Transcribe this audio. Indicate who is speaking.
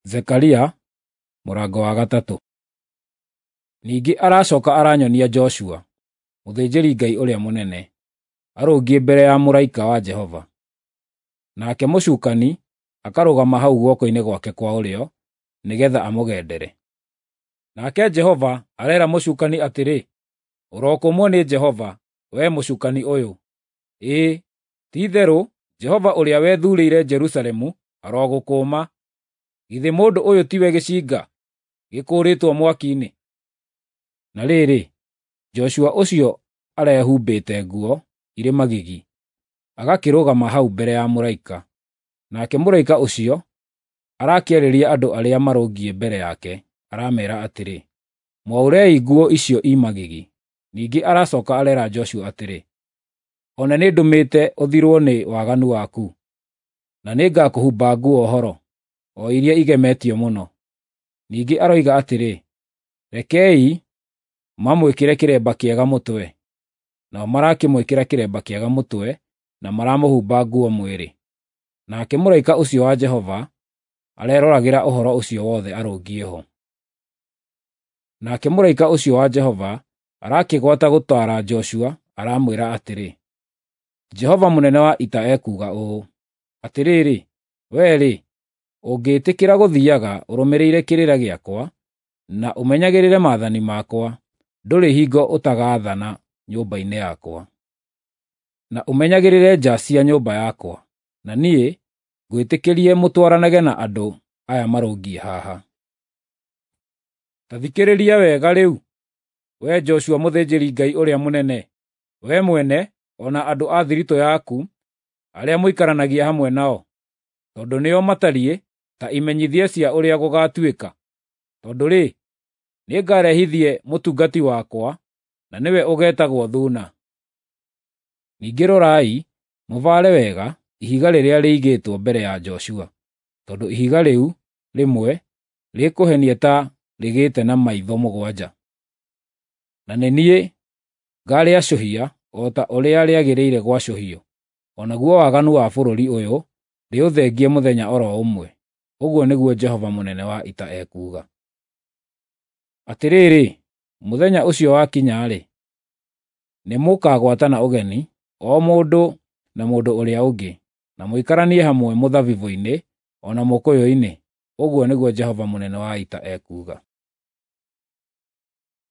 Speaker 1: Zekaria mũrango wa gatatũ. Ningĩ aracoka aranyonia Joshua, mũthĩnjĩri-Ngai ũrĩa mũnene, arũngiĩ mbere ya mũraika wa Jehova. Nake mũcukani akarũgama hau guoko-inĩ gwake kwa ũrĩo, nĩgeetha amũgendere. Nake Jehova areera mũcukani atĩrĩ, ũrokũmwo nĩ Jehova, wee mũcukani ũyũ. Ĩĩ, ti-itherũ Jehova ũrĩa wethuurĩire Jerusalemu arogũkũũma. Githĩ mũndũ ũyũ tiwe gĩcinga gĩkũũrĩtwo mwaki-inĩ? Na rĩrĩ, Joshua ũcio arehumbĩte nguo irĩ magigi, agakĩrũgama hau mbere ya mũraika. Nake mũraika ũcio arakĩarĩria andũ arĩa marũngiĩ mbere yake, arameera atĩrĩ, mwaũrei nguo icio i magigi. Ningĩ aracooka areera Joshua atĩrĩ, o na nĩndũmĩte ũthirwo nĩ waganu waku, na nĩngakũhumba nguo horo, o iria igemetio mũno. Ningĩ aroiga atĩrĩ, rekei mamwĩkĩre kĩremba kĩega mũtwe. Nao marakĩmwĩkĩra kĩremba kĩega mũtwe, na maramũhumba nguo mwĩrĩ. Nake mũraika ũcio wa Jehova areroragĩra ũhoro ũcio wothe arũngiĩ ho. Nake mũraika ũcio wa Jehova arakĩgwata gũtaara Joshua, aramwĩra atĩrĩ, Jehova mũnene wa ita ekuuga ũũ, atĩrĩrĩ, wee-rĩ, ũngĩĩtĩkĩra gũthiiaga ũrũmĩrĩire kĩrĩra gĩakwa, na ũmenyagĩrĩre maathani makwa, ndũrĩ hingo ũtagaathana nyũmba-inĩ yakwa, na ũmenyagĩrĩre nja cia nyũmba yakwa, na niĩ ngwĩtĩkĩrie mũtwaranage na andũ aya marũngiĩ haha. Ta thikĩrĩria wega rĩu, wee Joshua mũthĩnjĩri-Ngai ũrĩa mũnene, wee mwene o na andũ a thiritũ yaku arĩa mũikaranagia hamwe nao, tondũ nĩo matariĩ ta imenyithia cia ũrĩa gũgaatuĩka. Tondũ-rĩ, nĩngarehithie mũtungati wakwa, na nĩwe ũgeetagwo Thuuna. Ningĩ rorai, mũvaare wega ihiga rĩrĩa rĩigĩtwo mbere ya Joshua, tondũ ihiga rĩu rĩmwe rĩkũhenia ta rĩgĩte na maitho mũgwanja. Na nĩ niĩ ngaarĩacũhia o ta ũrĩa rĩagĩrĩire gwacũhio, o naguo waganu wa bũrũri ũyũ ndĩũthengie mũthenya o ro ũmwe, ũguo nĩguo Jehova mũnene wa ita ekuuga. Atĩrĩrĩ, mũthenya ũcio wakinya-rĩ, nĩmũkagwatana ũgeni, o mũndũ na mũndũ ũrĩa ũngĩ, na mũikaranie hamwe mũthabibũ-inĩ o na mũkũyũ-inĩ, ũguo nĩguo Jehova mũnene wa ita ekuuga.